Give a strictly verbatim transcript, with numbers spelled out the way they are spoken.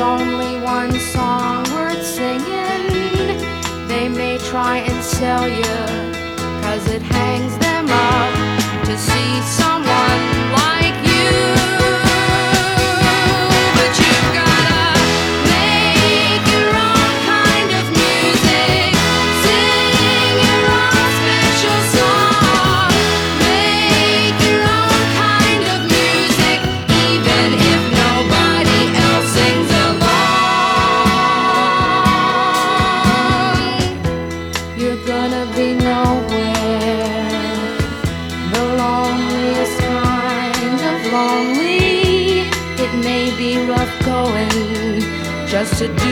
only one song worth singing. They may try and sell you, 'cause it hangs them up to see someone like you. But you've gotta make your own kind of music, sing your own special song, make your own kind of music, even if nobody else sings along. You're gonna be nowhere, the loneliest kind of lonely. It may be rough going just to do